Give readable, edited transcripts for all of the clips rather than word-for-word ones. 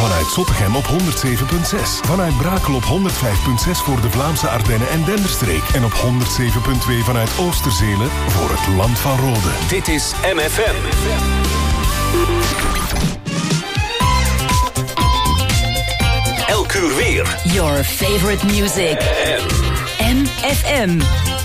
Vanuit Zottegem op 107.6. Vanuit Brakel op 105.6 voor de Vlaamse Ardennen en Denderstreek. En op 107.2 vanuit Oosterzele voor het Land van Rode. Dit is MFM. Elk uur weer. Your favorite music. MFM.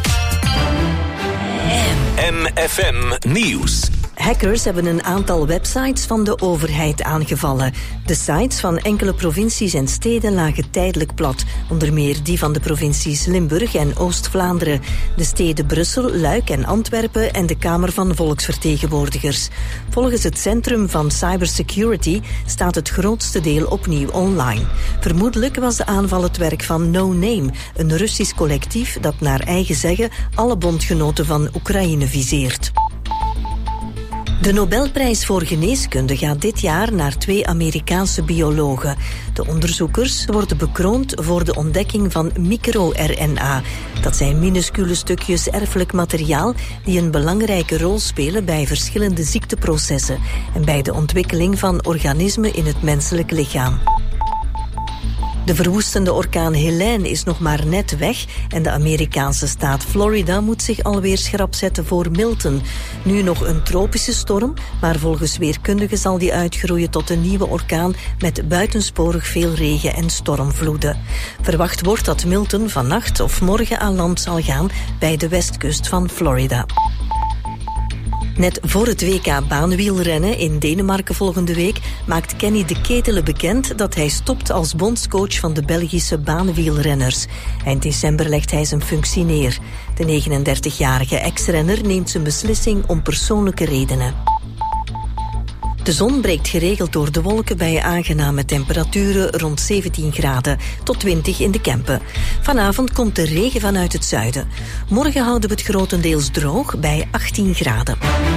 MFM Nieuws. Hackers hebben een aantal websites van de overheid aangevallen. De sites van enkele provincies en steden lagen tijdelijk plat. Onder meer die van de provincies Limburg en Oost-Vlaanderen. De steden Brussel, Luik en Antwerpen en de Kamer van Volksvertegenwoordigers. Volgens het Centrum van Cybersecurity staat het grootste deel opnieuw online. Vermoedelijk was de aanval het werk van No Name, een Russisch collectief dat naar eigen zeggen alle bondgenoten van Oekraïne viseert. De Nobelprijs voor geneeskunde gaat dit jaar naar 2 Amerikaanse biologen. De onderzoekers worden bekroond voor de ontdekking van microRNA. Dat zijn minuscule stukjes erfelijk materiaal die een belangrijke rol spelen bij verschillende ziekteprocessen en bij de ontwikkeling van organismen in het menselijk lichaam. De verwoestende orkaan Helene is nog maar net weg en de Amerikaanse staat Florida moet zich alweer schrap zetten voor Milton. Nu nog een tropische storm, maar volgens weerkundigen zal die uitgroeien tot een nieuwe orkaan met buitensporig veel regen en stormvloeden. Verwacht wordt dat Milton vannacht of morgen aan land zal gaan bij de westkust van Florida. Net voor het WK baanwielrennen in Denemarken volgende week maakt Kenny de Ketele bekend dat hij stopt als bondscoach van de Belgische baanwielrenners. Eind december legt hij zijn functie neer. De 39-jarige ex-renner neemt zijn beslissing om persoonlijke redenen. De zon breekt geregeld door de wolken bij aangename temperaturen rond 17 graden tot 20 in de Kempen. Vanavond komt de regen vanuit het zuiden. Morgen houden we het grotendeels droog bij 18 graden.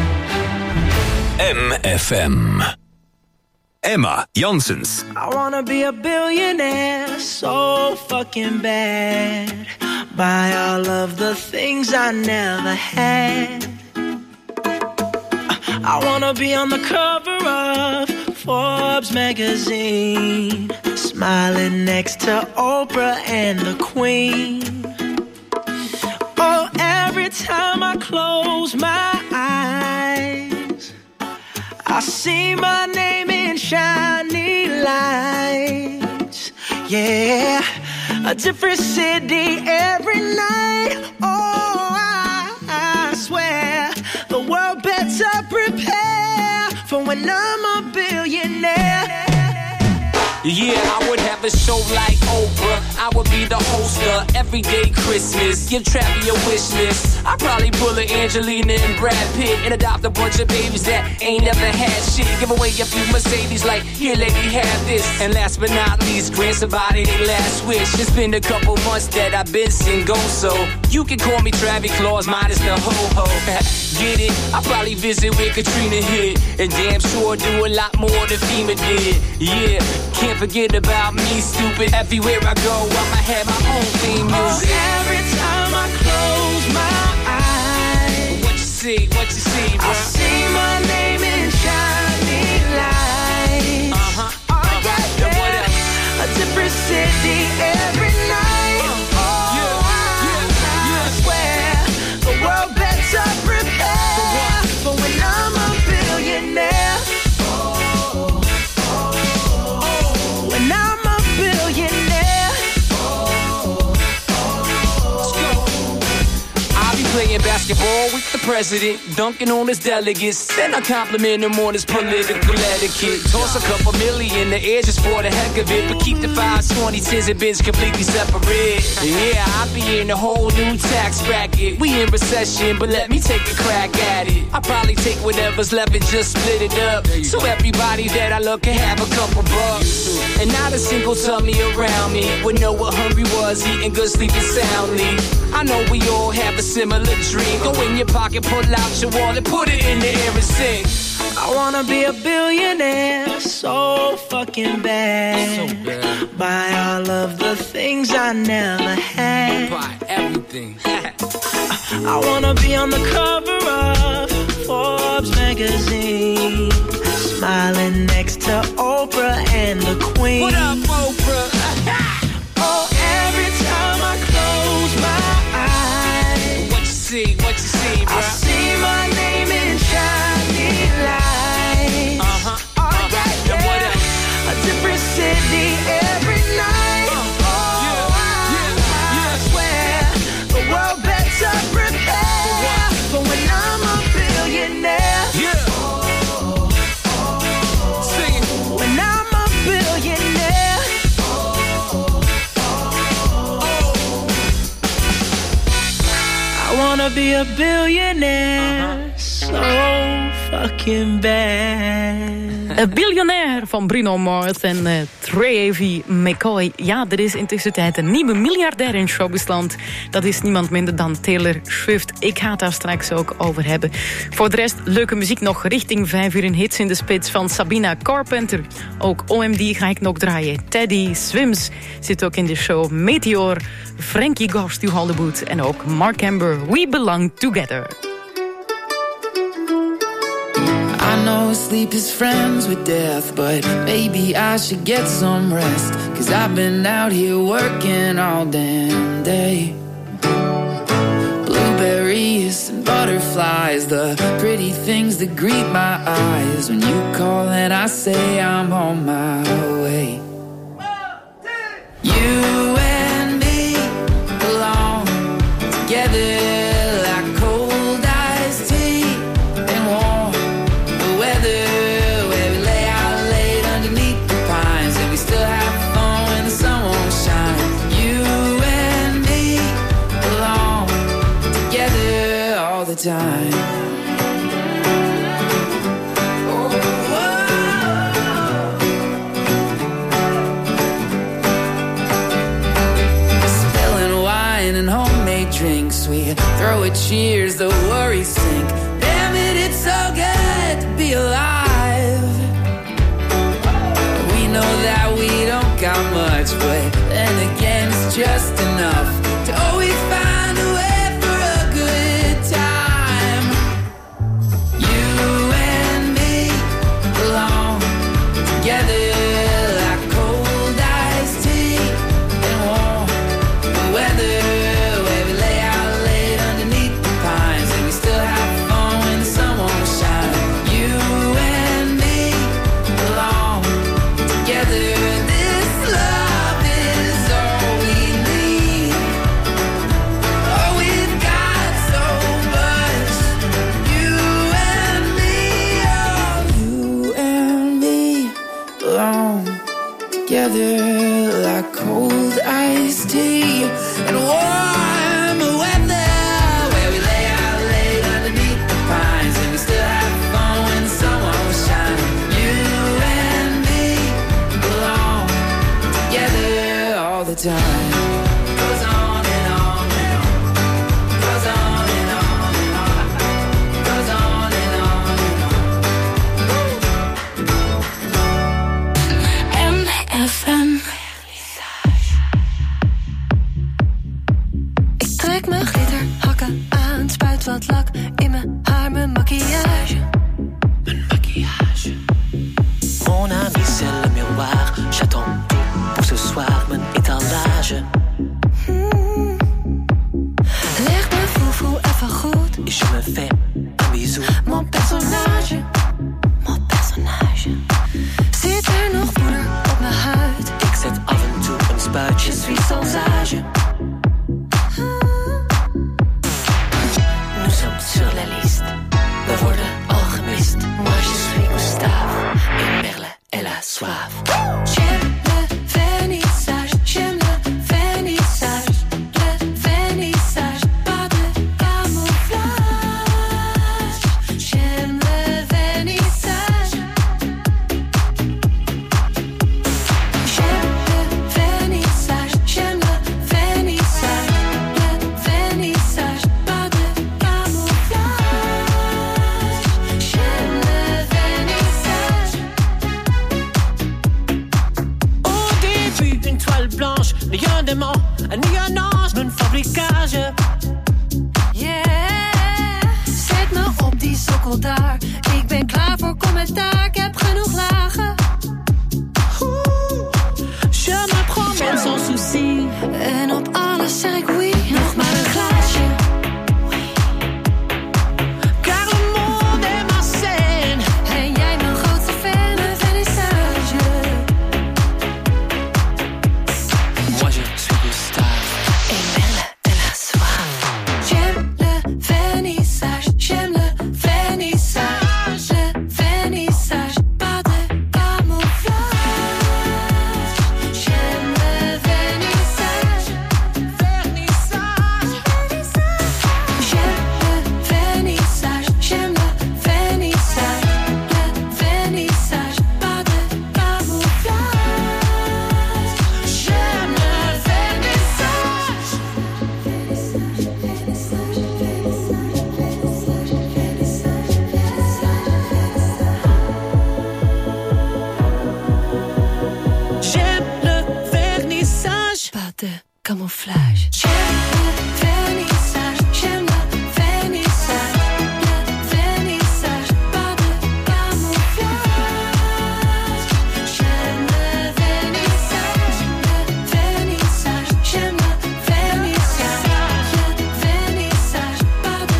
MFM. Emma Janssens. I wanna be a billionaire so fucking bad. Buy all of the things I never had. I wanna be on the cover of Forbes magazine, smiling next to Oprah and the Queen. Oh, every time I close my eyes, I see my name in shiny lights. Yeah, a different city every night. Oh, I swear the world better prepare for when I'm a billionaire. Yeah, I would have a show like Oprah. I would be the host of Everyday Christmas. Give Travis a wish list. I'd probably pull a Angelina and Brad Pitt and adopt a bunch of babies that ain't never had shit. Give away a few Mercedes like, here lady, have this. And last but not least, grant somebody their last wish. It's been a couple months that I've been single, so you can call me Travis Claus minus the ho-ho. Get it? I'll probably visit where Katrina hit. And damn sure do a lot more than FEMA did. Yeah, can't forget about me, stupid. Everywhere I go, I'ma have my own theme music. Oh, every time I close my eyes, What you see, bro? I see my name in shining lights. Oh, yeah, What else? a different city every night. Oh, I swear the world better prepare for when I'm a billionaire. When I'm a billionaire. I'll be playing basketball with the president, dunking on his delegates. Then I compliment him on his political etiquette. Toss a couple million, the air just for the heck of it. But keep the 5s, 20s, 10s, and bins completely separate. Yeah, I'll be in a whole new tax bracket. We in recession, but let me take a crack at it. I'll probably take whatever's left and just split it up. So everybody that I love can have a couple bucks. And not a single tummy around me would know what hungry was, eating good, sleeping soundly. I know we all have a similar dream. Go in your pocket, pull out your wallet, put it in the air and sing. I wanna be a billionaire so fucking bad. So bad. Buy all of the things I never had. Buy everything. I wanna be on the cover of Forbes magazine, smiling next to Oprah and the queen. What up, Oprah? Oh, every time I close my eyes, What you see, bro? I see my name in shining lights. Oh, yeah, And what else? a different city every night. I swear the world better prepare for when I'm a billionaire. Yeah. Sing it. When I'm a billionaire. I wanna be a billionaire so fucking bad. Een biljonair van Bruno Mars en Trevi McCoy. Ja, er is intussen tijd een nieuwe miljardair in showbizland. Dat is niemand minder dan Taylor Swift. Ik ga het daar straks ook over hebben. Voor de rest leuke muziek nog richting 5 uur in hits in de spits van Sabina Carpenter. Ook OMD ga ik nog draaien. Teddy Swims zit ook in de show. Meteor, Frankie Goes to Hollywood en ook Mark Amber. We Belong Together. I know sleep is friends with death, but maybe I should get some rest. 'Cause I've been out here working all damn day. Blueberries and butterflies, the pretty things that greet my eyes. When you call and I say I'm on my way. You and me belong together. Time. Spilling wine and homemade drinks, we throw a cheers, the worries sink. Damn it, it's so good to be alive. We know that we don't got much, but then again it's just enough to always find a way. Like cold iced tea and warm weather, where we lay out late underneath the pines, and we still have fun when the sun won't shine. You and me belong together all the time. Goes on and on and on. Goes on and on and on. Goes on and on and on. MFM. Trek mijn glitterhakken aan, spuit wat lak in mijn haar, mijn maquillage. Mijn maquillage. Mon ami, c'est le miroir. J'attends pour ce soir, mijn étalage. Leg mijn foefoe even goed. Et je me fais un bisou. Mon personnage. Mon personnage. Zit er nog poeder op mijn huid? Ik zet af en toe een spuitje. Je suis sans âge. Nous sommes sur la liste. We worden al gemist. Moi je suis Gustave. Et Merle, elle a soif. J'aime le vernissage. J'aime le vernissage. Le vernissage. Pas de camouflage. J'aime le vernissage. J'aime le vernissage. J'aime le vernissage. Le vernissage. Pas de camouflage. J'aime le vernissage. Au début, une toile blanche. Ni un démon, ni un ange, mijn fabricage. Yeah, zet me op die sokkel daar. Ik ben klaar voor commentaar, ik heb genoeg lagen. camouflage. J'aime le vernissage, j'aime le vernissage, le vernissage, pas de camouflage. J'aime le vernissage, j'aime le vernissage, pas de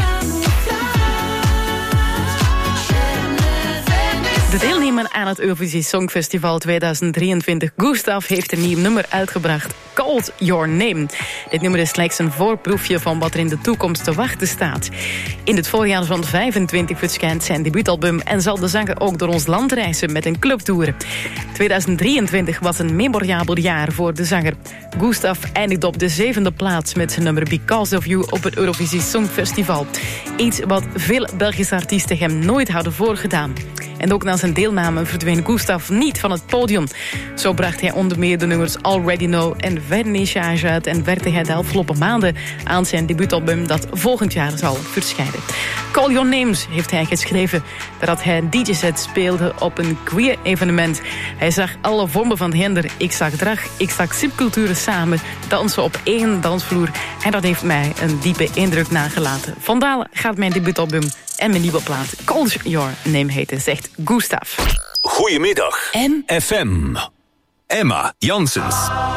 camouflage. J'aime le vernissage. De deelnemer aan het Eurovisie Songfestival 2023, Gustav, heeft een nieuw nummer uitgebracht. Called Your Name. Dit nummer is slechts een voorproefje van wat er in de toekomst te wachten staat. In het voorjaar van 25 verschijnt zijn debuutalbum en zal de zanger ook door ons land reizen met een clubtour. 2023 was een memorabel jaar voor de zanger. Gustav eindigde op de 7e plaats met zijn nummer Because of You op het Eurovisie Songfestival. Iets wat veel Belgische artiesten hem nooit hadden voorgedaan. En ook na zijn deelname verdween Gustav niet van het podium. Zo bracht hij onder meer de nummers Already Know en Vernissage uit en werkte hij de afgelopen maanden aan zijn debuutalbum dat volgend jaar zal verschijnen. Call Your Names heeft hij geschreven nadat hij een DJ-set speelde op een queer evenement. Hij zag alle vormen van gender. Ik zag drag, ik zag subculturen samen, dansen op één dansvloer. En dat heeft mij een diepe indruk nagelaten. Vandaar gaat mijn debuutalbum en mijn nieuwe plaat Call Your Name heten, zegt Gustav. Goedemiddag. FM. Emma Janssens.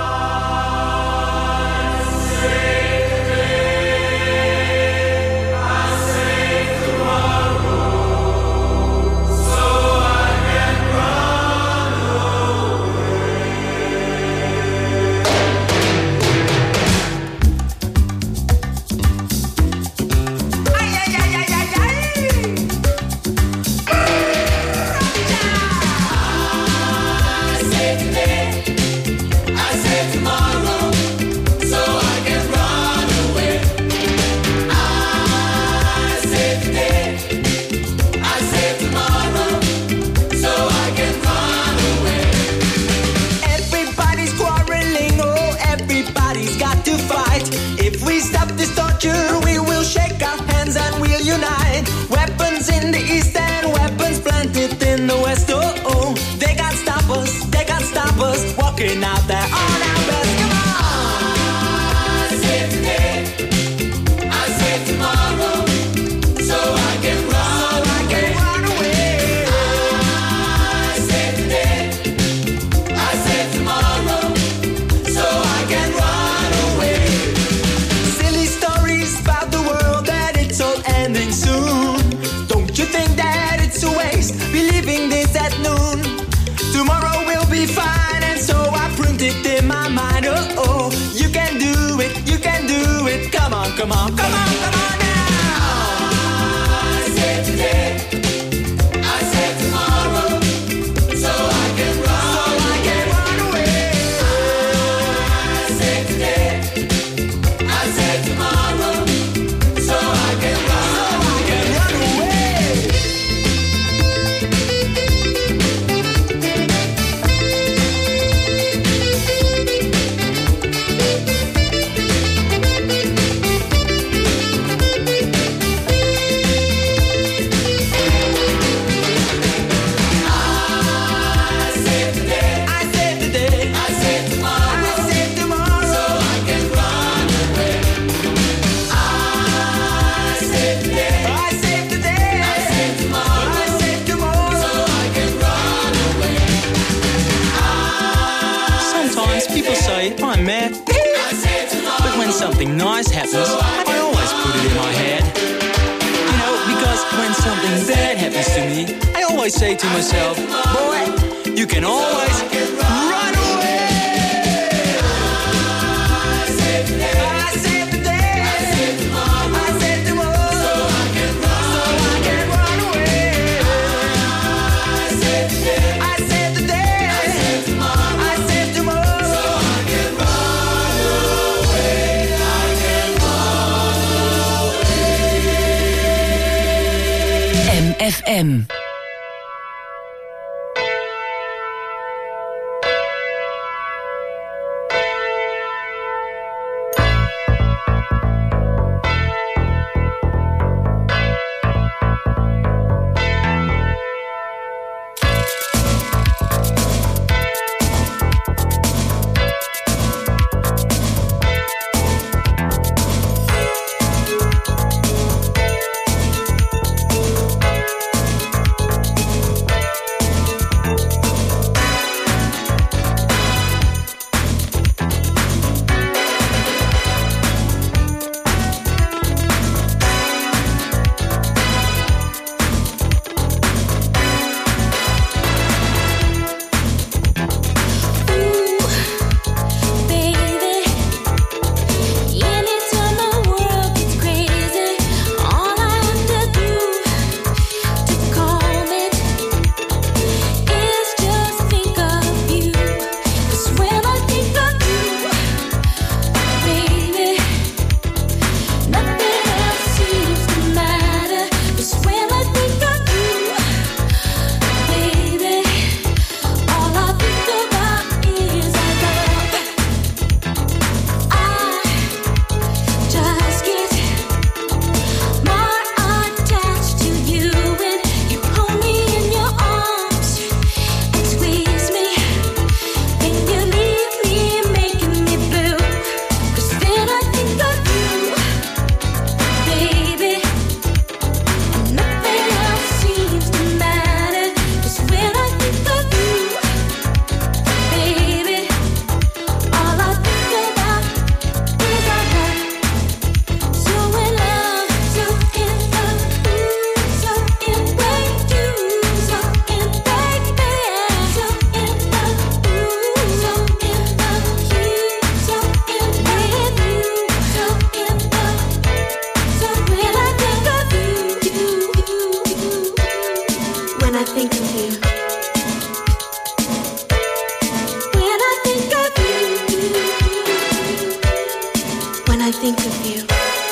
We will shake our hands and we'll unite. Weapons in the east and weapons planted in the west. Oh, oh, they can't stop us, walking out there on our best. Come on! I save today, I save tomorrow, so I can run away. I save today, I save tomorrow, so I can run away. Silly stories about the world that it's all ending soon. Don't you think that it's a waste believing this at noon? Tomorrow will be fine, and so I print it in my mind. Oh, oh, you can do it, you can do it. Come on, come on, come on, come on now. I save today, I save tomorrow, so I can run away. I save today, I save tomorrow, so I can run away. I'm mad, but when something nice happens, I always put it in my head. You know, because when something bad happens to me, I always say to myself, boy, you can always run away. I save the day, I save the day, I save tomorrow, I save tomorrow, so I can run away. I save the day, I save the day, I save tomorrow, I save tomorrow, so I can run away. I can run away. MFM. I think of you.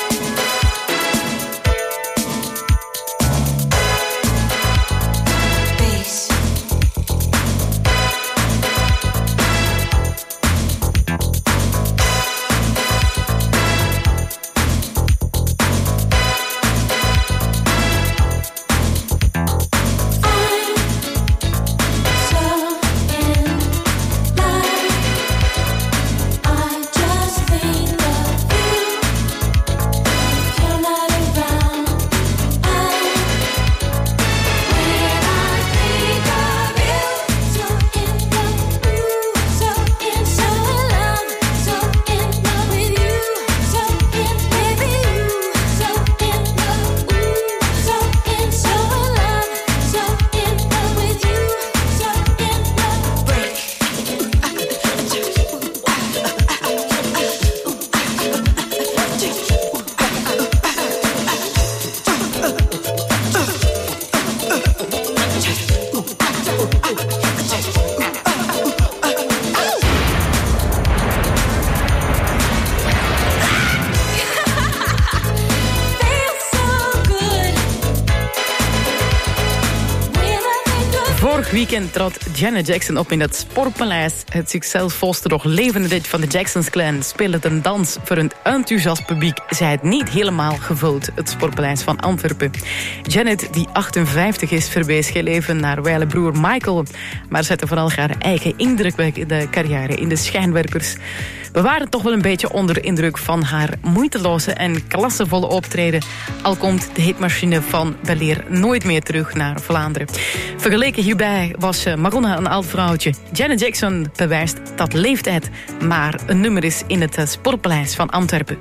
Vorig weekend trad Janet Jackson op in het Sportpaleis. Het succesvolste nog levende lied van de Jacksons Clan speelde een dans voor een enthousiast publiek. Zij het niet helemaal gevuld, het Sportpaleis van Antwerpen. Janet, die 58 is, verwees geen leven naar wijle broer Michael, maar zette vooral haar eigen indrukwekkende carrière in de schijnwerpers. We waren toch wel een beetje onder de indruk van haar moeiteloze en klassevolle optreden. Al komt de hitmachine van weleer nooit meer terug naar Vlaanderen. Vergeleken hierbij was Madonna een oud vrouwtje. Janet Jackson bewijst dat leeftijd maar een nummer is in het Sportpaleis van Antwerpen.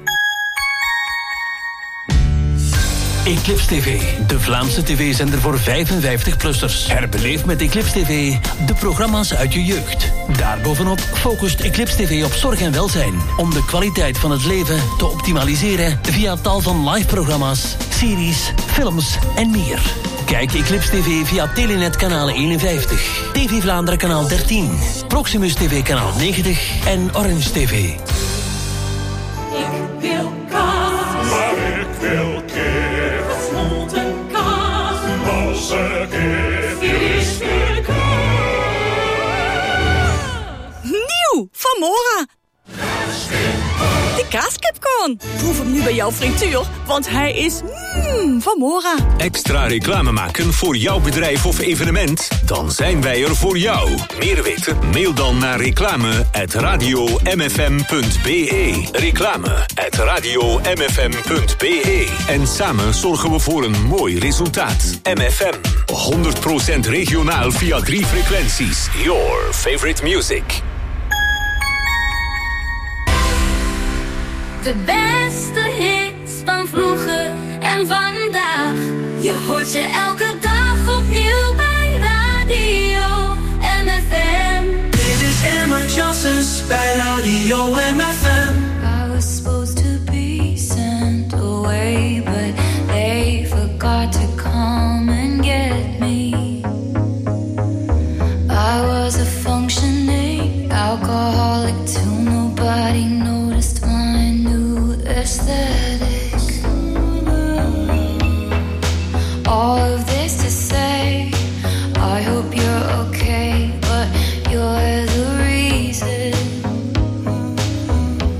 Eclipse TV, de Vlaamse tv-zender voor 55-plussers. Herbeleef met Eclipse TV de programma's uit je jeugd. Daarbovenop focust Eclipse TV op zorg en welzijn, om de kwaliteit van het leven te optimaliseren via tal van live-programma's, series, films en meer. Kijk Eclipse TV via Telenet kanaal 51, TV Vlaanderen kanaal 13, Proximus TV kanaal 90 en Orange TV. Ik wil kaas, maar ik wil kip. Gesmolten kaas, losse kip. Is weer kaas. Nieuw van Mora. De kaaskipcorn. Proef hem nu bij jouw frituur, want hij is van Mora. Extra reclame maken voor jouw bedrijf of evenement? Dan zijn wij er voor jou. Meer weten? Mail dan naar reclame@radiomfm.be. Reclame@radiomfm.be. En samen zorgen we voor een mooi resultaat. MFM. 100% regionaal via 3 frequenties. Your favorite music. De beste hits van vroeger en vandaag. Je hoort ze elke dag opnieuw bij Radio MFM. Dit is Emma Johnson's bij Radio MFM. I was supposed to be sent away, but they forgot to come and get me. I was a functioning alcoholic till nobody noticed my new aesthetic. All of this to say, I hope you're okay, but you're the reason.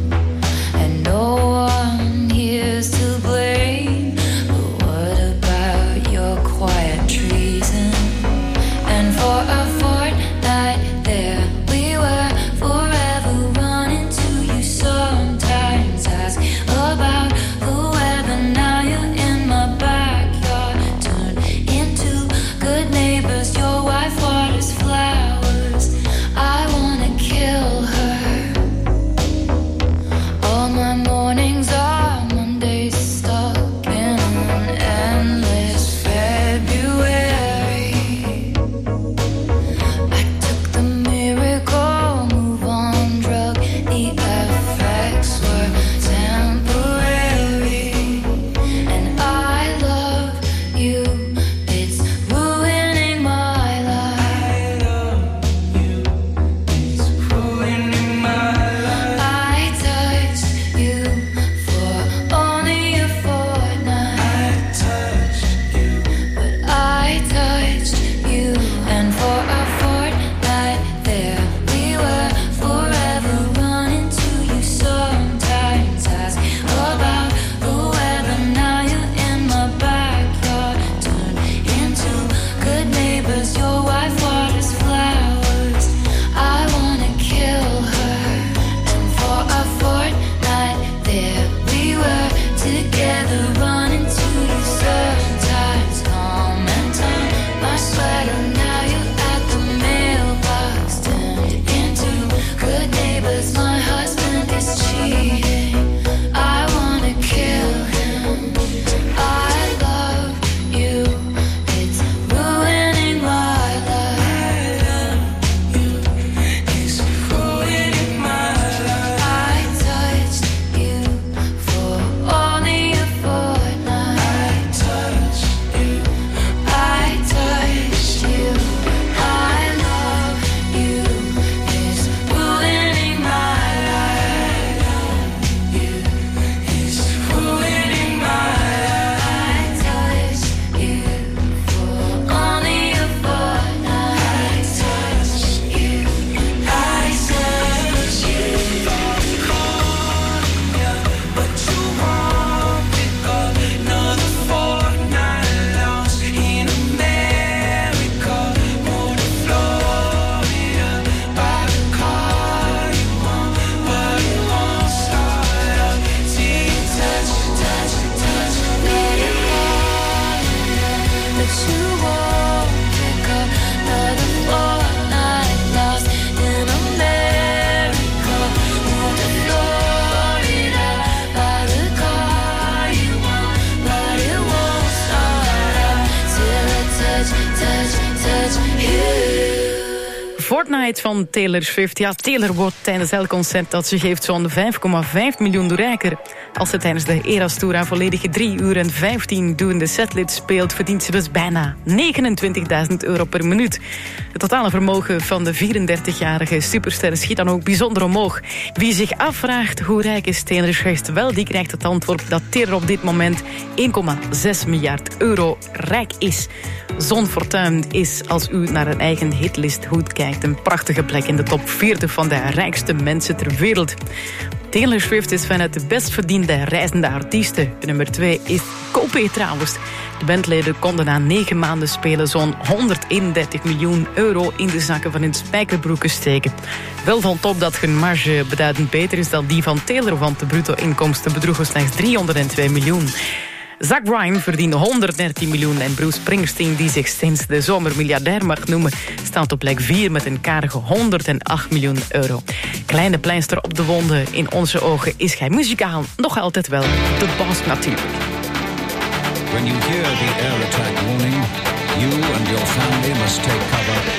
Fortnite van Taylor Swift. Ja, Taylor wordt tijdens elk concert dat ze geeft zo'n 5,5 miljoen rijker. Als ze tijdens de Eras Tour aan volledige 3 uur en 15 doende setlist speelt, verdient ze dus bijna €29.000 per minuut. Het totale vermogen van de 34-jarige superster schiet dan ook bijzonder omhoog. Wie zich afvraagt hoe rijk is Taylor Swift, wel, die krijgt het antwoord dat Taylor op dit moment €1,6 miljard rijk is. Zo'n fortuin is, als u naar een eigen hitlist goed kijkt, een prachtige plek in de top 40 van de rijkste mensen ter wereld. Taylor Swift is vanuit de best verdiende reizende artiesten. De nummer 2 is Coldplay trouwens. De bandleden konden na 9 maanden spelen zo'n €131 miljoen in de zakken van hun spijkerbroeken steken. Wel van top dat hun marge beduidend beter is dan die van Taylor, want de bruto-inkomsten bedroegen slechts €302 miljoen. Zach Bryan verdiende €113 miljoen en Bruce Springsteen, die zich sinds de zomer miljardair mag noemen, staat op plek 4 met een karige €108 miljoen. Kleine pleister op de wonden, in onze ogen is hij muzikaal nog altijd wel de boss natuurlijk. When you hear the air attack warning, you and your family must take cover.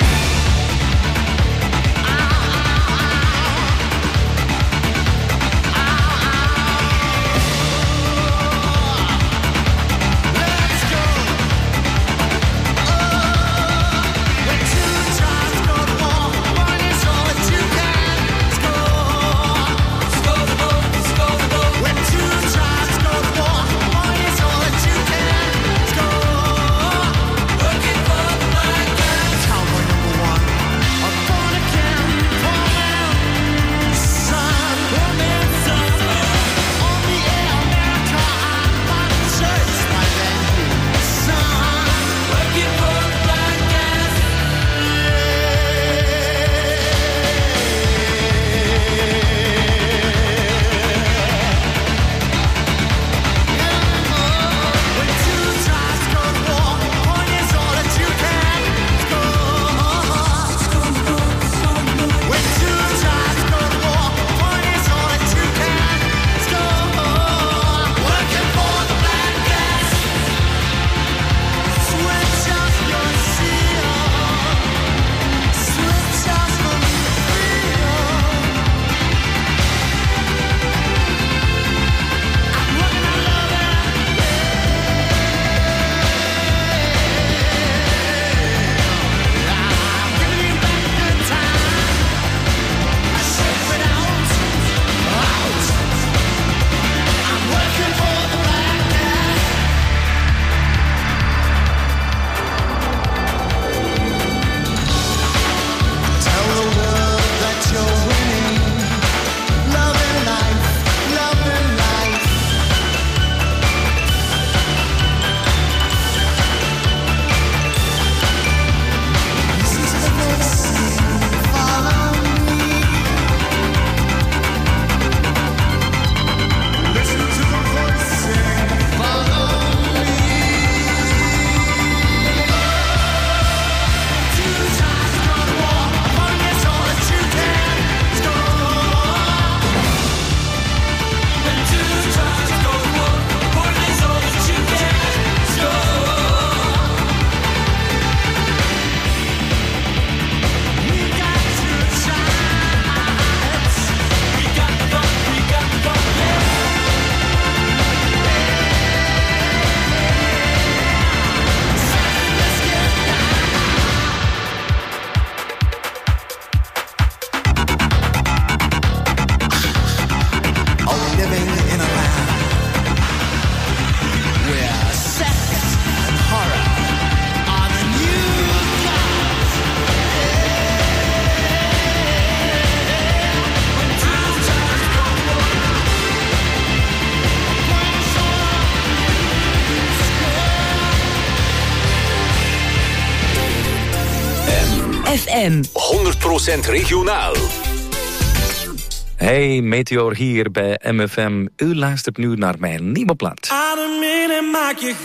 FM. 100% regionaal. Hey, Meteor hier bij MFM. U luistert nu naar mijn nieuwe plaat. Adem in en maak je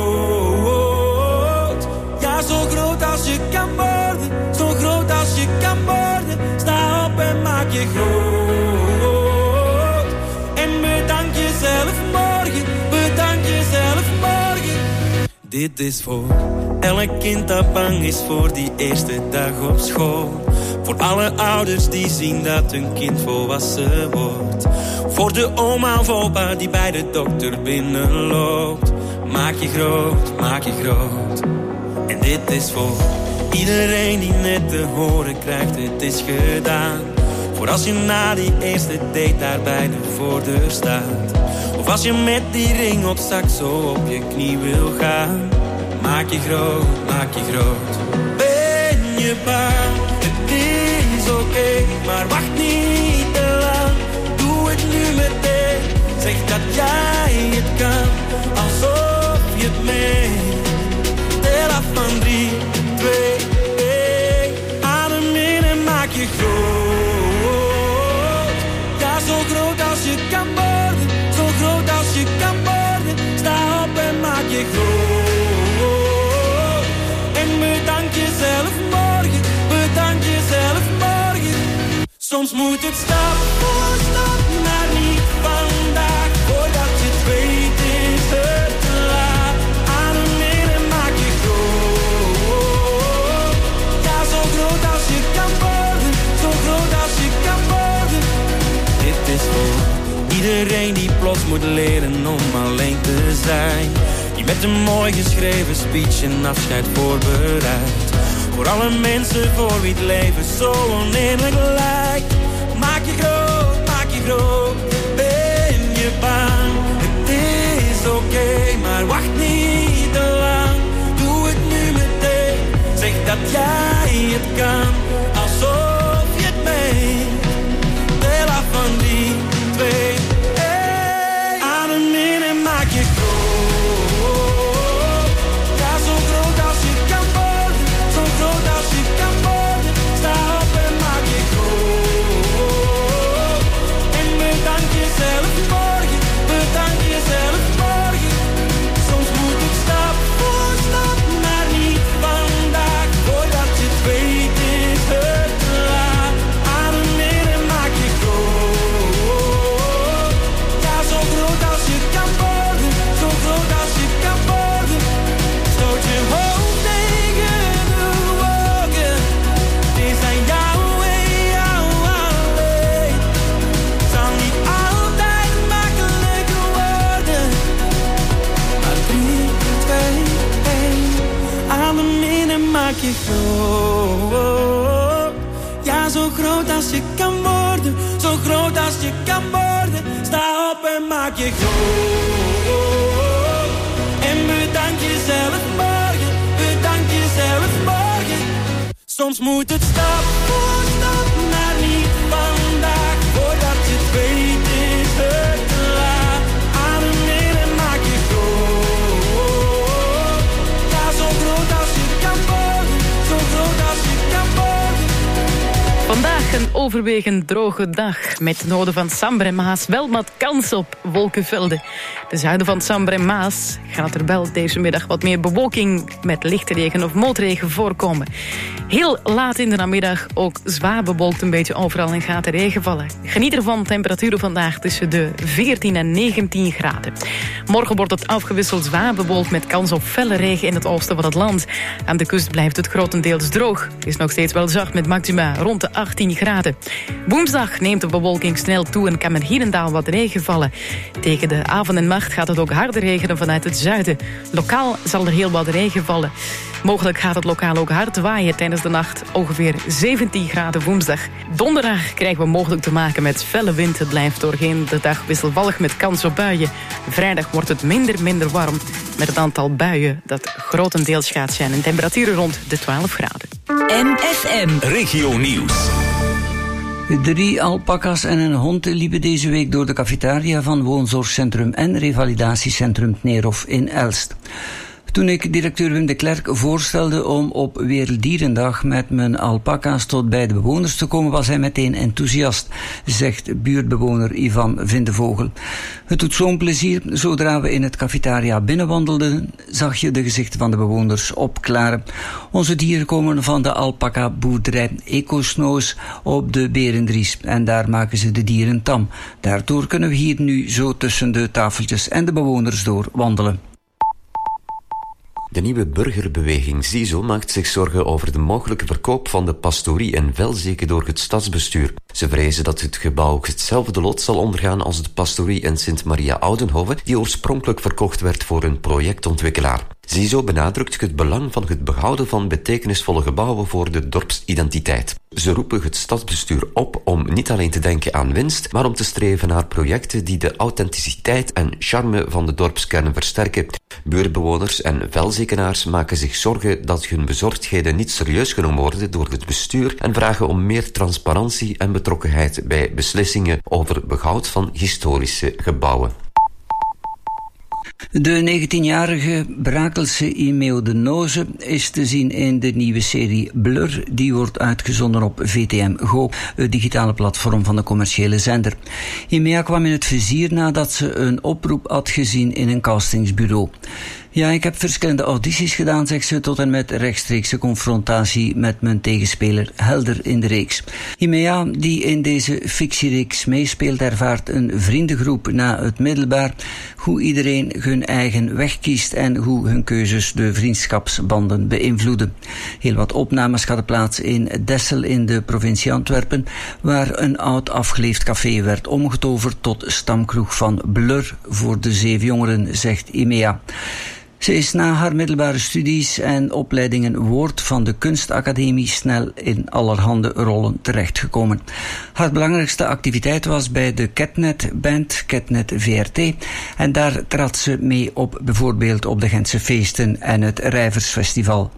groot. Ja, zo groot als je kan worden. Zo groot als je kan worden. Sta op en maak je groot. En bedank jezelf morgen. Bedank jezelf morgen. Dit is voor elk kind dat bang is voor die eerste dag op school. Voor alle ouders die zien dat hun kind volwassen wordt. Voor de oma of opa die bij de dokter binnenloopt. Maak je groot, maak je groot. En dit is voor iedereen die net te horen krijgt, het is gedaan. Voor als je na die eerste date daar bij de voordeur staat. Of als je met die ring op zak zo op je knie wil gaan. Maak je groot, maak je groot. Ben je bang? Het is oké, maar wacht niet te lang. Doe het nu meteen. Zeg dat jij het kan, alsof je het meent. Tel af van 3, 2, 1. Adem in en maak je groot. Ja, zo groot als je kan worden. Zo groot als je kan worden. Sta op en maak je groot. En bedank jezelf morgen. Bedank jezelf morgen. Soms moet het stap voor stap, maar niet vandaag. Voordat je het weet is het te laat. Adem in en maak je groot. Ja, zo groot als je kan worden. Zo groot als je kan worden. Dit is voor iedereen die plots moet leren om alleen te zijn. Die met een mooi geschreven speech een afscheid voorbereidt. Voor alle mensen voor wie het leven zo oneerlijk lijkt. Maak je groot, maak je groot. Ben je bang? Het is oké, maar wacht niet te lang. Doe het nu meteen. Zeg dat jij het kan, alsof je het meent. Tel af van 3, 2, 1. Adem in en maak je groot. Ja, zo groot als je kan worden. Zo groot als je kan worden. Sta op en maak je groot. En bedank jezelf morgen. Bedank jezelf morgen. Soms moet het stap voor stap, maar niet vandaag. Voordat je het weet is het te laat. Adem in en maak je groot. Ja, zo groot als je kan worden. Zo groot als je kan worden. Stoot je hoofd tegen de wolken. Het is aan jou en jou alleen. Zal niet altijd makkelijk worden. Maar 3, 2, 1. Adem in en maak je groot. Ja, zo groot als je kan worden. Zo groot als je kan worden. Sta op en maak je groot. En bedank jezelf morgen. Bedank jezelf morgen. Soms moet het stap voor stap, maar niet vandaag. Voordat je het weet is het te laat. Adem in en maak je groot. Ja, zo groot als je kan worden. Zo groot als je kan worden. Vandaag een overwegend droge dag met noorden van Sambre en Maas wel wat kans op wolkenvelden. De zuiden van Sambre en Maas gaat er wel deze middag wat meer bewolking met lichte regen of motregen voorkomen. Heel laat in de namiddag ook zwaar bewolkt een beetje overal en gaat er regen vallen. Geniet ervan, temperaturen vandaag tussen de 14 en 19 graden. Morgen wordt het afgewisseld zwaar bewolkt met kans op felle regen in het oosten van het land. Aan de kust blijft het grotendeels droog. Het is nog steeds wel zacht met maxima rond de 18 graden. Woensdag neemt de bewolking snel toe en kan er hier en daar wat regen vallen. Tegen de avond en nacht gaat het ook harder regenen vanuit het zuiden. Lokaal zal er heel wat regen vallen. Mogelijk gaat het lokaal ook hard waaien tijdens de nacht. Ongeveer 17 graden woensdag. Donderdag krijgen we mogelijk te maken met felle wind. Het blijft doorheen de dag wisselvallig met kans op buien. Vrijdag wordt het minder warm. Met het aantal buien dat grotendeels gaat zijn. En temperaturen rond de 12 graden. MFM Regio Nieuws. 3 alpaca's en een hond liepen deze week door de cafetaria van woonzorgcentrum en revalidatiecentrum Tneerhof in Elst. Toen ik directeur Wim de Klerk voorstelde om op Werelddierendag met mijn alpaca's tot bij de bewoners te komen, was hij meteen enthousiast, zegt buurtbewoner Ivan Vindevogel. Het doet zo'n plezier. Zodra we in het cafetaria binnenwandelden, zag je de gezichten van de bewoners opklaren. Onze dieren komen van de alpaca-boerderij Ecosnoos op de Berendries en daar maken ze de dieren tam. Daardoor kunnen we hier nu zo tussen de tafeltjes en de bewoners door wandelen. De nieuwe burgerbeweging ZISO maakt zich zorgen over de mogelijke verkoop van de pastorie in Velzeke door het stadsbestuur. Ze vrezen dat het gebouw hetzelfde lot zal ondergaan als de pastorie in Sint-Maria-Oudenhoven, die oorspronkelijk verkocht werd voor een projectontwikkelaar. ZISO benadrukt het belang van het behouden van betekenisvolle gebouwen voor de dorpsidentiteit. Ze roepen het stadsbestuur op om niet alleen te denken aan winst, maar om te streven naar projecten die de authenticiteit en charme van de dorpskern versterken. Buurbewoners en Velzekenaars maken zich zorgen dat hun bezorgdheden niet serieus genomen worden door het bestuur en vragen om meer transparantie en betrokkenheid bij beslissingen over behoud van historische gebouwen. De 19-jarige Brakelse Imeo de Noze is te zien in de nieuwe serie Blur. Die wordt uitgezonden op VTM Go, het digitale platform van de commerciële zender. Imea kwam in het vizier nadat ze een oproep had gezien in een castingsbureau. Ja, ik heb verschillende audities gedaan, zegt ze, tot en met rechtstreekse confrontatie met mijn tegenspeler Helder in de reeks. Imea, die in deze fictiereeks meespeelt, ervaart een vriendengroep na het middelbaar, hoe iedereen hun eigen weg kiest en hoe hun keuzes de vriendschapsbanden beïnvloeden. Heel wat opnames hadden plaats in Dessel in de provincie Antwerpen, waar een oud afgeleefd café werd omgetoverd tot stamkroeg van Blur voor de 7 jongeren, zegt Imea. Ze is na haar middelbare studies en opleidingen woord van de kunstacademie snel in allerhande rollen terechtgekomen. Haar belangrijkste activiteit was bij de Ketnet-band, Ketnet VRT, en daar trad ze mee op bijvoorbeeld op de Gentse feesten en het Rijversfestival.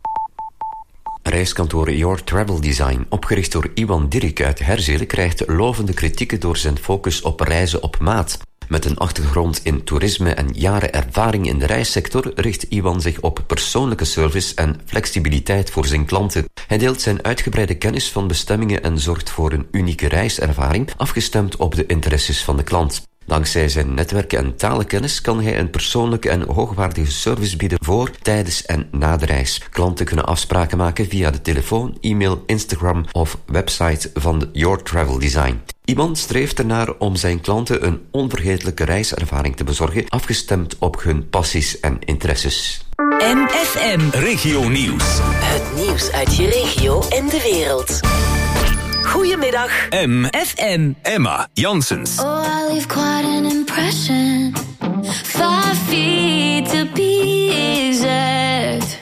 Reiskantoor Your Travel Design, opgericht door Iwan Dirk uit Herzele, krijgt lovende kritieken door zijn focus op reizen op maat. Met een achtergrond in toerisme en jaren ervaring in de reissector richt Iwan zich op persoonlijke service en flexibiliteit voor zijn klanten. Hij deelt zijn uitgebreide kennis van bestemmingen en zorgt voor een unieke reiservaring, afgestemd op de interesses van de klant. Dankzij zijn netwerk en talenkennis kan hij een persoonlijke en hoogwaardige service bieden voor, tijdens en na de reis. Klanten kunnen afspraken maken via de telefoon, e-mail, Instagram of website van Your Travel Design. Iwan streeft ernaar om zijn klanten een onvergetelijke reiservaring te bezorgen, afgestemd op hun passies en interesses. MFM Regio Nieuws. Het nieuws uit je regio en de wereld. Goedemiddag. MFM. Emma Janssens. Oh, I leave quite an impression. 5 feet to be exact.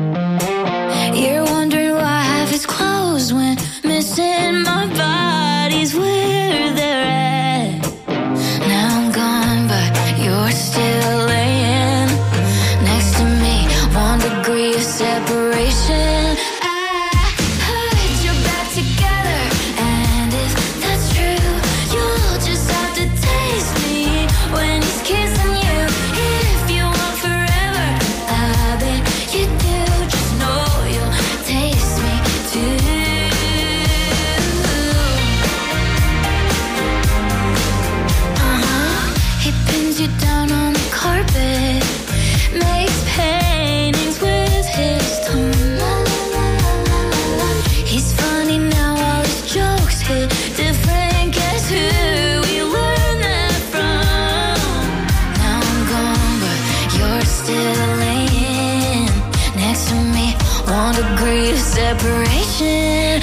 You're wondering why half is closed when missing my body's where they're at. Now I'm gone, but you're still laying next to me. 1 degree of separation. Separation.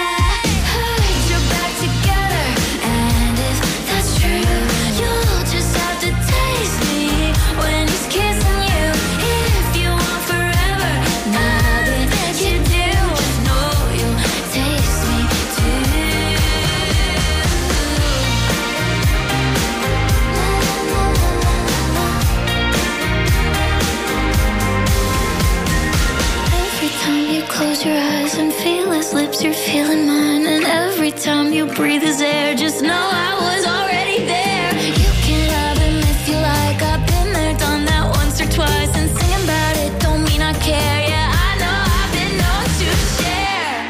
You're feeling mine, and every time you breathe his air, just know I was already there. You can love him if you like. I've been there, done that once or twice, and singing about it don't mean I care. Yeah, I know I've been known to share.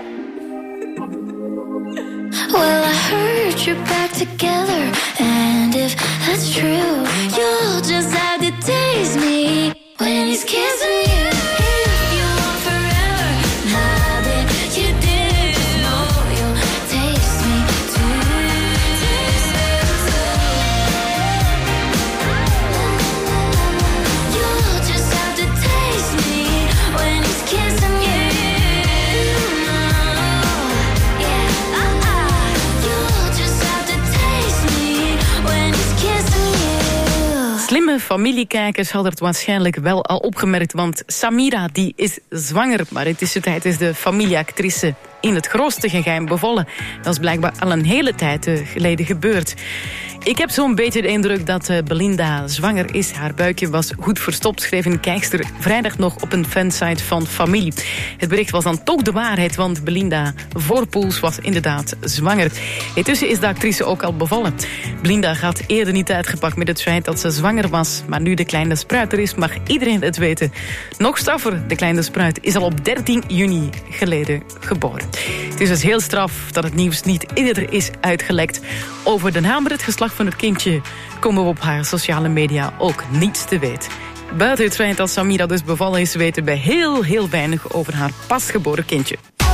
Well, I heard you're back together, and if that's true, you'll just have to taste me when he's kissing you. To Slimme familiekijkers hadden het waarschijnlijk wel al opgemerkt, want Samira die is zwanger. Maar in tussentijd is de familieactrice in het grootste geheim bevallen. Dat is blijkbaar al een hele tijd geleden gebeurd. Ik heb zo'n beetje de indruk dat Belinda zwanger is. Haar buikje was goed verstopt, schreef een kijkster vrijdag nog op een fansite van Familie. Het bericht was dan toch de waarheid, want Belinda Voorpoels was inderdaad zwanger. Intussen is de actrice ook al bevallen. Belinda had eerder niet uitgepakt met het feit dat ze zwanger was. Maar nu de kleine spruit er is, mag iedereen het weten. Nog straffer, de kleine spruit is al op 13 juni geleden geboren. Het is dus heel straf dat het nieuws niet eerder is uitgelekt. Over de naam en het geslacht van het kindje komen we op haar sociale media ook niets te weten. Buiten het feit dat Samira dus bevallen is, weten we heel weinig over haar pasgeboren kindje.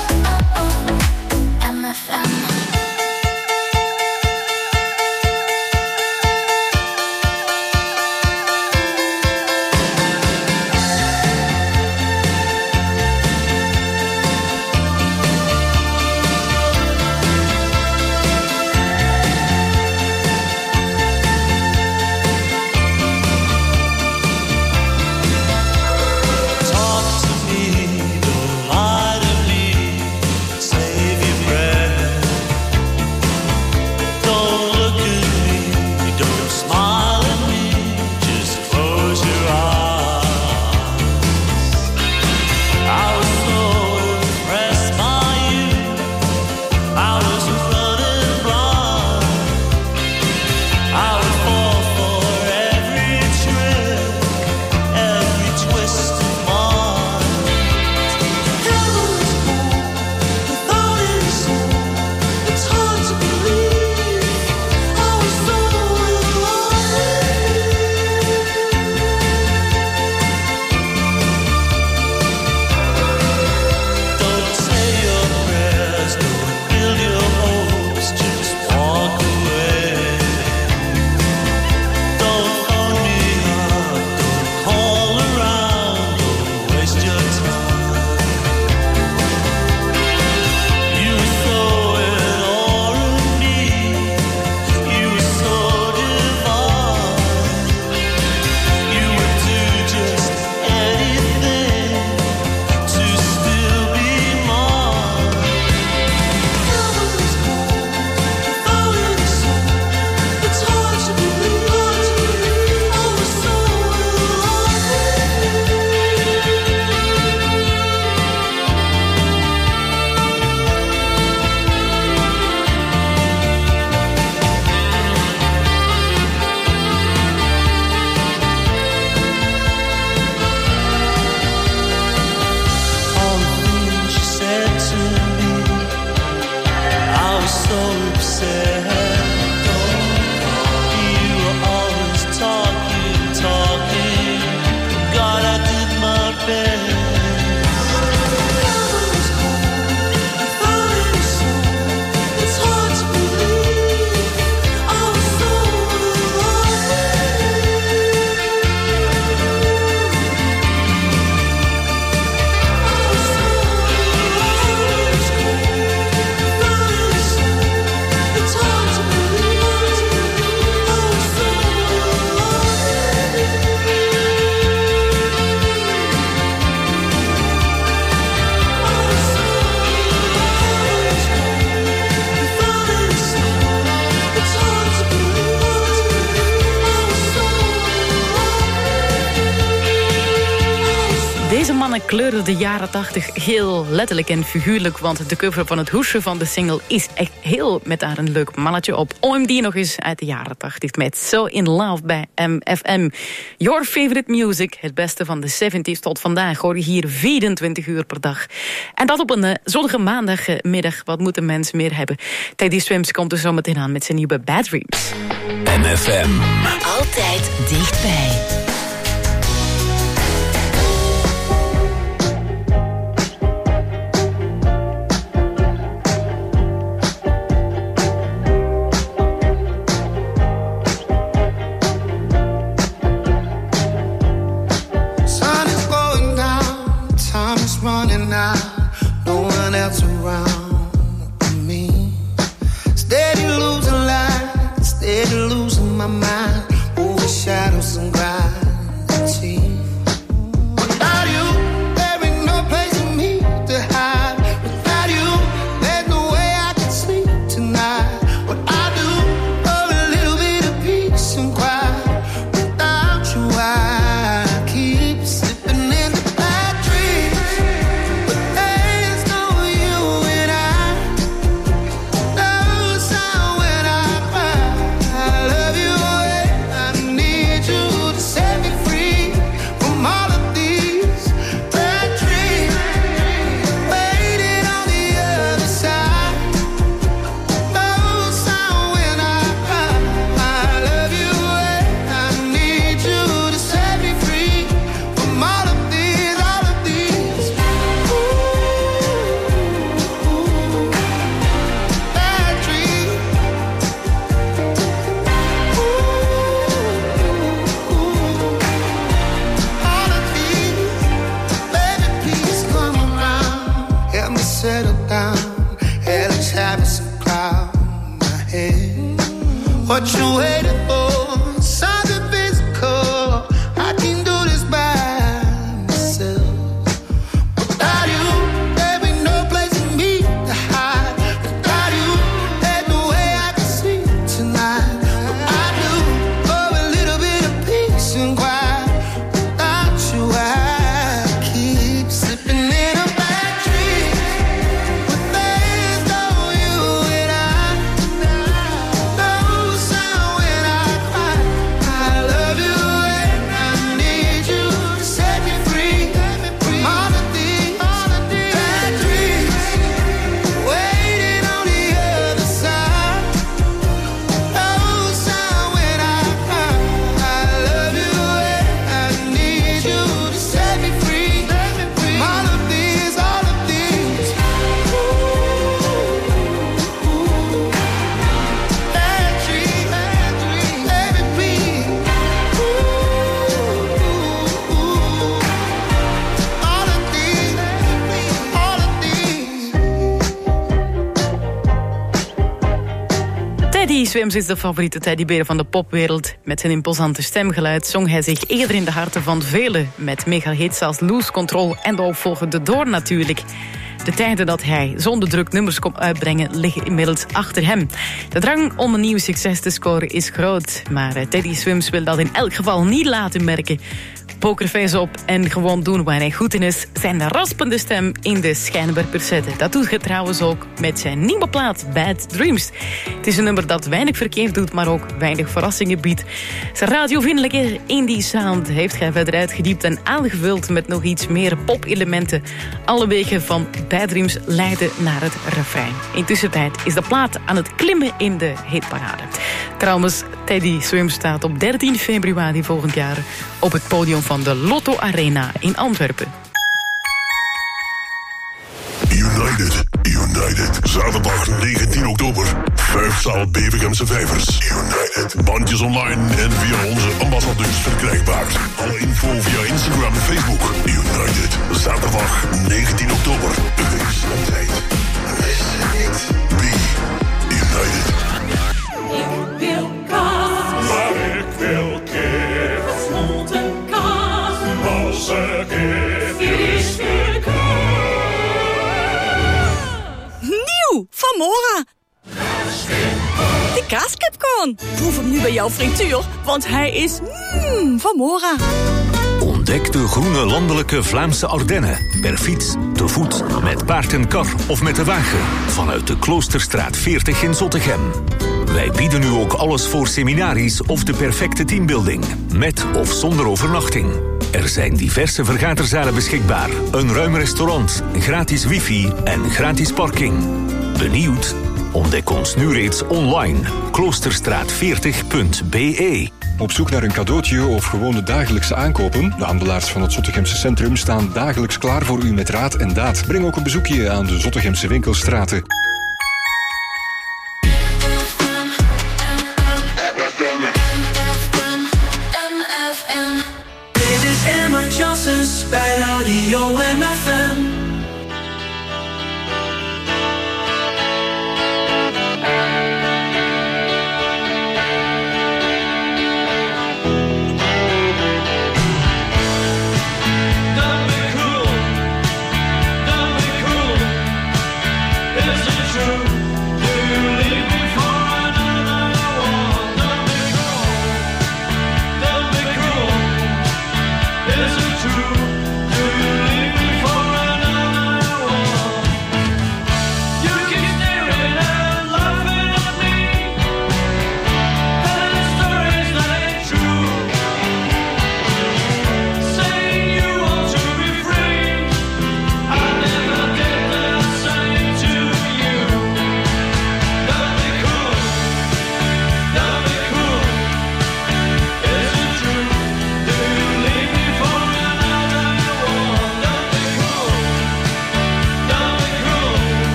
Kleuren de jaren 80 heel letterlijk en figuurlijk, want de cover van het hoesje van de single is echt heel met daar een leuk mannetje op. OMD nog eens uit de jaren 80 met So In Love bij MFM. Your favorite music, het beste van de 70s tot vandaag, hoor je hier 24 uur per dag. En dat op een zonnige maandagmiddag. Wat moet een mens meer hebben? Teddy Swims komt er zo meteen aan met zijn nieuwe Bad Dreams. MFM. Altijd dichtbij. Running out, no one else around me. Steady losing light, steady losing my mind. Overshadows and what you waiting for? Something physical. I can do this by myself. Without you, there be no place for me to hide. Without you, there's no way I can sleep tonight. I do for a little bit of peace and quiet. Without you, I keep slipping in a bad dream. But there's no you and I. No sound when I cry. I love you and I need you to set me free. All of these bad dreams waiting on the other side. No sound when I cry. I love you and I need you to set me free. All of these bad dreams, let me breathe. All of these. Teddy Swims is de favoriete teddybeer van de popwereld. Met zijn imposante stemgeluid zong hij zich eerder in de harten van velen. Met megahits als Lose Control en de opvolger The Door natuurlijk. De tijden dat hij zonder druk nummers kon uitbrengen liggen inmiddels achter hem. De drang om een nieuw succes te scoren is groot. Maar Teddy Swims wil dat in elk geval niet laten merken. Pokerface op en gewoon doen waar hij goed in is. Zijn raspende stem in de schijnwerper zetten. Dat doet hij trouwens ook met zijn nieuwe plaat Bad Dreams. Het is een nummer dat weinig verkeerd doet, maar ook weinig verrassingen biedt. Zijn radiovriendelijke indie sound heeft hij verder uitgediept en aangevuld met nog iets meer pop-elementen. Alle wegen van Bad Dreams leiden naar het refrein. Intussen is de plaat aan het klimmen in de hitparade. Trouwens, Teddy Swims staat op 13 februari volgend jaar op het podium van de Lotto Arena in Antwerpen. United. Zaterdag 19 oktober. 5-zaal Bevegemse Vijvers. United. Bandjes online en via onze ambassadeurs verkrijgbaar. Alle info via Instagram en Facebook. United. Zaterdag 19 oktober. Wees op tijd. Wees niet. Be United. Ik wil kaas. Maar ik wil kip. Gesmolten kaas. Bosse kip. Fischgekaas. Nieuw van Mora. De kaaskipcorn. Proef hem nu bij jouw frituur, want hij is van Mora. Ontdek de groene landelijke Vlaamse Ardennen. Per fiets, te voet, met paard en kar of met de wagen. Vanuit de Kloosterstraat 40 in Zottegem. Wij bieden nu ook alles voor seminaries of de perfecte teambuilding. Met of zonder overnachting. Er zijn diverse vergaderzalen beschikbaar. Een ruim restaurant, gratis wifi en gratis parking. Benieuwd? Ontdek ons nu reeds online. Kloosterstraat40.be. Op zoek naar een cadeautje of gewone dagelijkse aankopen? De handelaars van het Zottegemse centrum staan dagelijks klaar voor u met raad en daad. Breng ook een bezoekje aan de Zottegemse winkelstraten. Dit is Emma Jossens bij Radio MFM. Is it true? Do you leave me for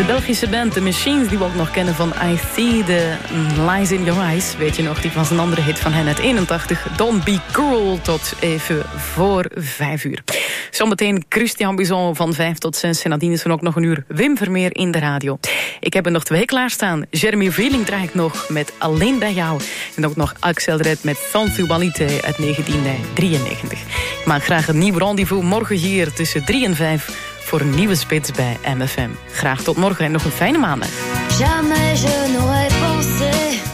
Belgische band The Machines, die we ook nog kennen van I See the Lies in Your Eyes. Weet je nog, die was een andere hit van hen uit 81. Don't Be Cruel, tot even voor 5 uur. Zometeen Christian Bison van 5 tot 6. En nadien is er ook nog een uur Wim Vermeer in de radio. Ik heb er nog 2 klaarstaan. Jeremy Vreeling draait nog met Alleen bij jou. En ook nog Axel Red met Sensualité uit 1993. Ik maak graag een nieuw rendezvous morgen hier tussen 3 en 5... voor een nieuwe spits bij MFM. Graag tot morgen en nog een fijne maandag. Jamais je n'aurais pensé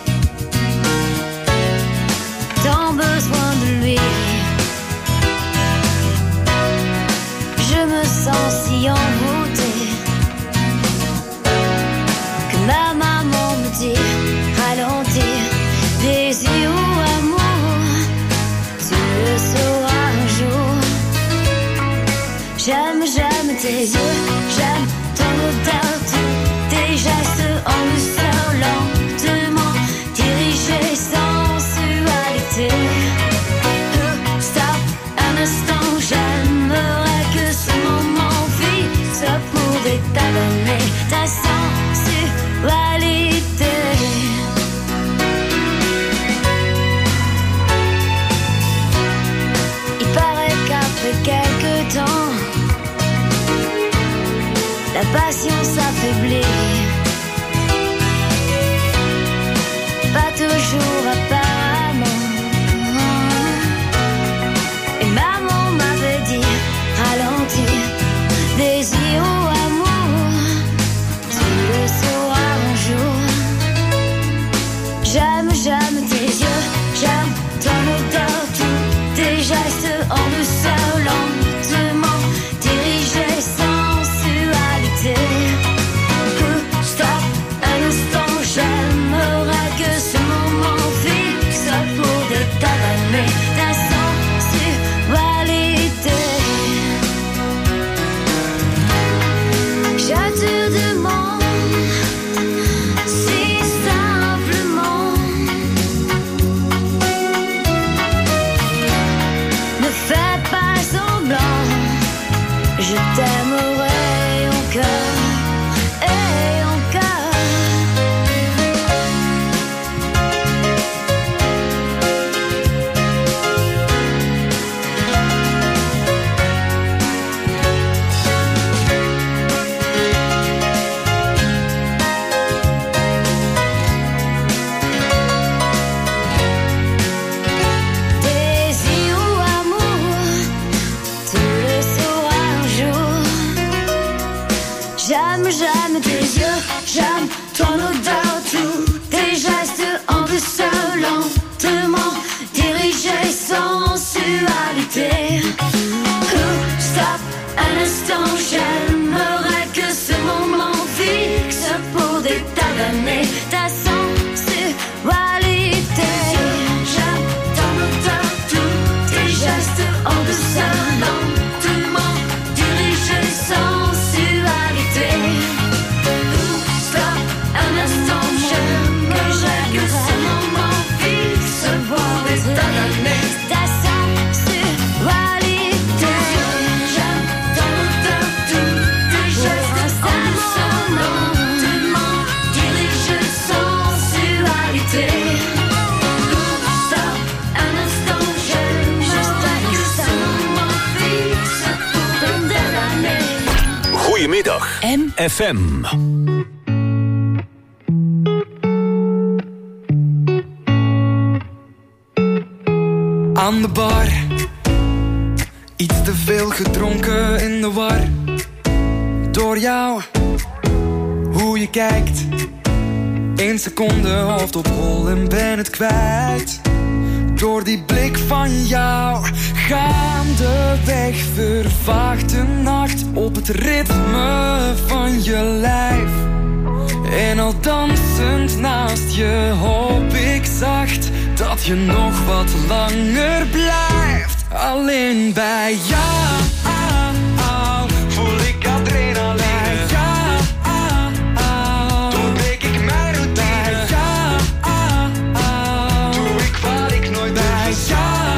tant besoin de lui. Je me sens si envoûtée que ma maman me dit ralentir, désir ou amour, tu le sauras un jour. J'aime tes yeux, j'aime ton odeur, tes gestes en douceur, lentement dirigés, sensualité. Stop un instant, j'aimerais que ce moment fixe pourrait t'adonner ta sensualité. Il paraît qu'après quelques temps, la passion s'affaiblit, pas toujours apparemment. Et maman m'avait dit ralentir, désir ou amour, tu le sauras un jour. J'aime tes yeux, j'aime ton odeur, tous tes gestes en douceur, lentement dirigés, stop un instant, j'aimerais que ce moment fixe pourrait t'adonner ta sensualité. Je te demande si simplement, ne fais pas semblant, je t'aimerai encore. J'aime tes yeux, j'aime ton odeur, tous tes gestes en douceur, lentement dirigés, sensualité. Stop un instant, j'aimerais que ce moment fixe pourrait t'adonner ta sensualité. J'aime ton odeur, tous tes gestes en douceur, lentement dirigés, sensualité. Stop un instant, j'aimerais que ce moment fixe pourrait t'adonner ta sensualité. J'aime ton odeur, tous tes gestes en douceur, lentement dirigés, sensualité. Stop un instant, j'aimerais que ce moment fixe pourrait t'adonner. Goedemiddag, MFM. Aan de bar, iets te veel gedronken in de war. Door jou, hoe je kijkt. 1 seconde hoofd op hol en ben het kwijt. Door die blik van jou, gaandeweg vervaagt de nacht op het ritme van je lijf. En al dansend naast je hoop ik zacht dat je nog wat langer blijft. Alleen bij jou voel ik adrenaline. Doorbreek ik mijn routine. Doe ik wat ik nooit bij jou.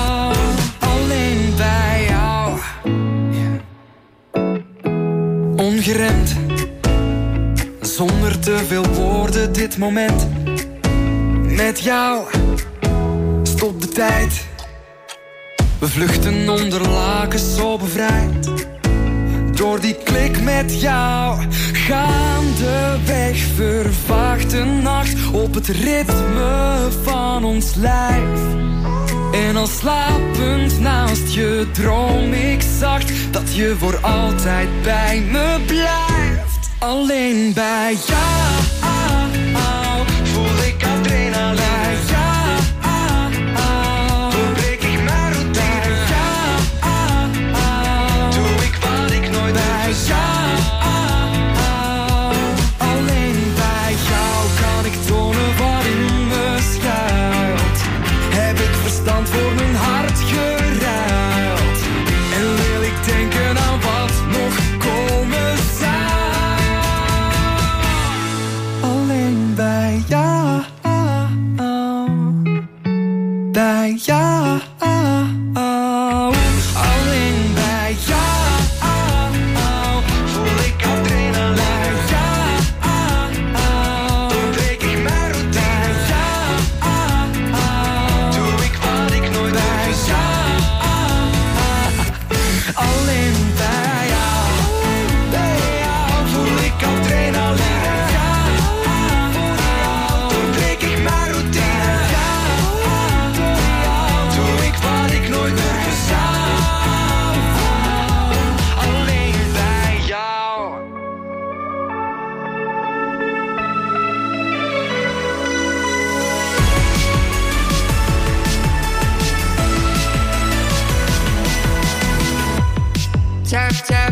Alleen bij jou. ongeremd, zonder te veel woorden dit moment. Met jou stopt de tijd. We vluchten onder lakens zo bevrijd. Door die klik met jou, gaandeweg vervaagt de nacht op het ritme van ons lijf. En al slapend naast je droom ik zacht dat je voor altijd bij me blijft. Alleen bij jou voel ik adrenaline. Alleen bij jou kan ik tonen wat in me schuilt. Heb ik verstand voor mijn hart geruild. En wil ik denken aan wat nog komen zou. Alleen bij jou. Bij jou. Alleen bij jou. Tap, tap.